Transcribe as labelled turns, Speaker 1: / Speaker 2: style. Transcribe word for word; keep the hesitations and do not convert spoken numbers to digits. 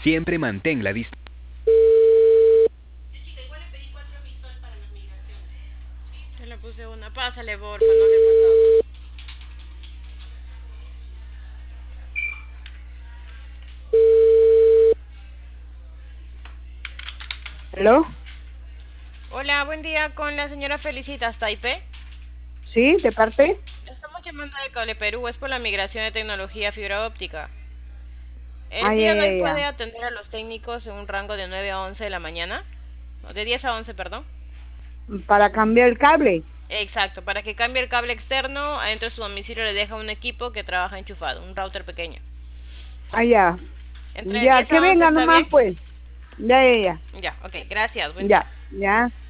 Speaker 1: Siempre mantén la distancia.
Speaker 2: Yo le puse una. Pásale, porfa, no le he pasado.
Speaker 3: ¿Aló?
Speaker 2: Hola, buen día con la señora Felicitas Taipe.
Speaker 3: ¿Sí? ¿De parte?
Speaker 2: Estamos llamando de Cable Perú, es por la migración de tecnología a fibra óptica.
Speaker 3: Ah,
Speaker 2: El
Speaker 3: ya,
Speaker 2: día de
Speaker 3: ya,
Speaker 2: hoy puede
Speaker 3: ya.
Speaker 2: atender a los técnicos en un rango de nueve a once de la mañana. No, de diez a once, perdón.
Speaker 3: Para cambiar el cable.
Speaker 2: Exacto, para que cambie el cable externo, adentro de su domicilio le deja un equipo que trabaja enchufado, un router pequeño.
Speaker 3: Ah, ya.
Speaker 2: Entre
Speaker 3: Ya,
Speaker 2: diez
Speaker 3: que
Speaker 2: a once
Speaker 3: venga
Speaker 2: está
Speaker 3: nomás,
Speaker 2: bien.
Speaker 3: pues. Ya, ya, ya.
Speaker 2: Ya, ok, gracias, buen día.
Speaker 3: Ya, ya.